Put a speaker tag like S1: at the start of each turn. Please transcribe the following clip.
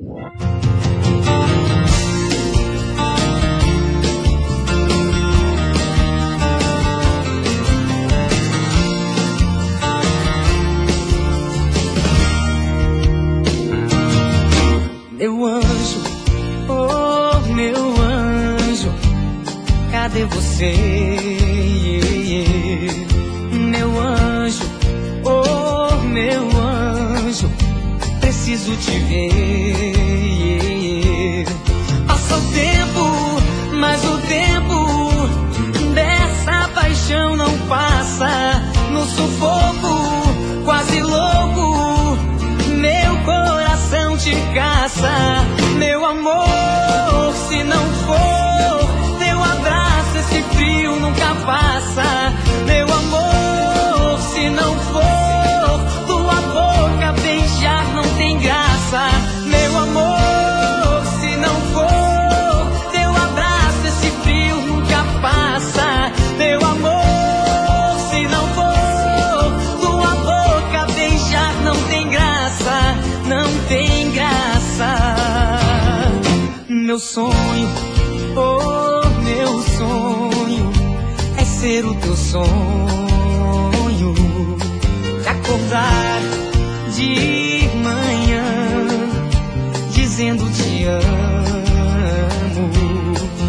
S1: Meu anjo, oh meu anjo, cadê você? Meu anjo, oh meu anjo, preciso te ver. Passa o tempo, mas o tempo dessa paixão não passa. No sufoco, quase louco, meu coração te caça. Meu amor, se não for teu abraço, esse frio nunca passa. Meu amor, se não for tua boca beijar, não tem graça. Meu amor, se não for teu abraço, esse frio nunca passa. Meu amor, se não for tua boca beijar, não tem graça, não tem graça. Meu sonho, oh meu sonho, é ser o teu sonho, de acordar de manhã dizendo te amo.